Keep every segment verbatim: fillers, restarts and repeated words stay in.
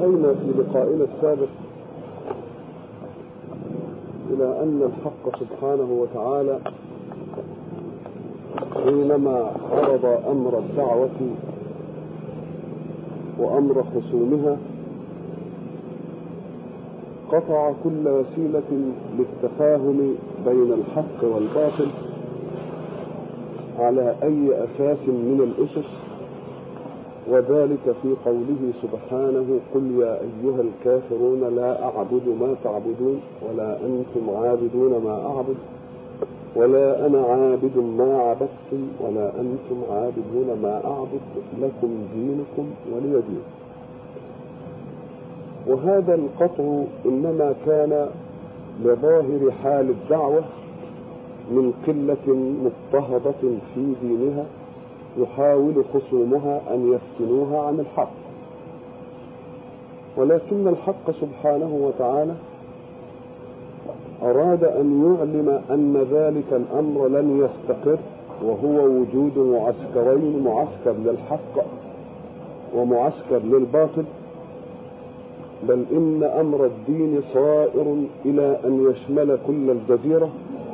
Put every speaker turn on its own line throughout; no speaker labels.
انتهينا في لقائنا السابق إلى أن الحق سبحانه وتعالى حينما عرض أمر الدعوة وأمر خصومها قطع كل وسيلة للتفاهم بين الحق والباطل على أي أساس من الأسس، وذلك في قوله سبحانه: قل يا أيها الكافرون لا أعبد ما تعبدون ولا أنتم عابدون ما أعبد ولا أنا عابد ما عبدتم ولا أنتم عابدون ما أعبد لكم دينكم ولي دين. وهذا القطع إنما كان لظاهر حال الدعوة من قلة مضطهدة في دينها يحاول خصومها أن يفتنوها عن الحق، ولكن الحق سبحانه وتعالى أراد أن يعلم أن ذلك الأمر لن يستقر، وهو وجود معسكرين: معسكر للحق ومعسكر للباطل، بل إن أمر الدين صائر إلى أن يشمل كل الجزيرة.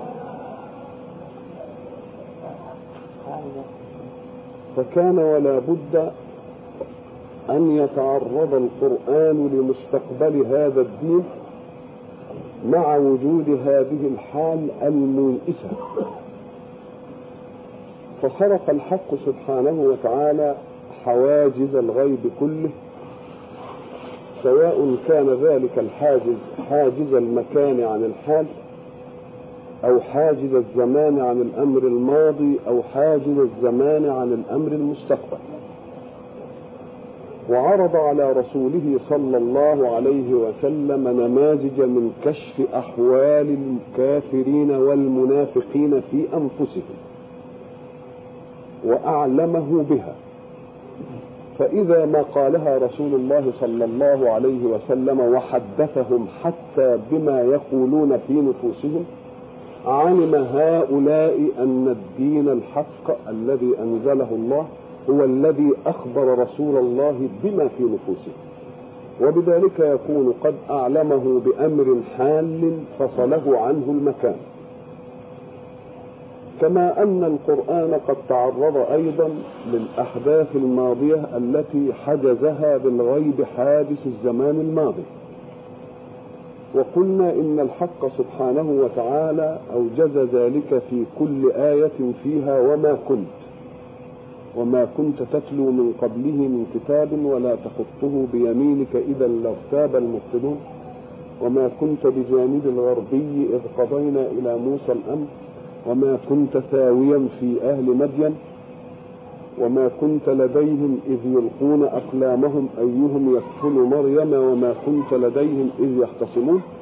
فكان ولا بد أن يتعرض القرآن لمستقبل هذا الدين مع وجود هذه الحال الميئسة. فخرق الحق سبحانه وتعالى حواجز الغيب كله، سواء كان ذلك الحاجز حاجز المكان عن الحال، أو حاجز الزمان عن الأمر الماضي، أو حاجز الزمان عن الأمر المستقبل. وعرض على رسوله صلى الله عليه وسلم نماذج من كشف أحوال الكافرين والمنافقين في أنفسهم وأعلمه بها. فإذا ما قالها رسول الله صلى الله عليه وسلم وحدثهم حتى بما يقولون في نفوسهم، علم هؤلاء أن الدين الحق الذي أنزله الله هو الذي أخبر رسول الله بما في نفوسه، وبذلك يكون قد أعلمه بأمر حال فصله عنه المكان. كما أن القرآن قد تعرض أيضا للأحداث الماضية التي حجزها بالغيب حادث الزمان الماضي، وقلنا إن الحق سبحانه وتعالى أوجز ذلك في كل آية فيها: وما كنت وما كنت تتلو من قبله من كتاب ولا تخطه بيمينك إذا لارتاب المبطلون، وما كنت بجانب الغربي إذ قضينا إلى موسى الأمر، وما كنت ثاويا في أهل مدين، وما كنت لديهم إذ يلقون أقلامهم أيهم يكفل مريم، وما كنت لديهم إذ يختصمون.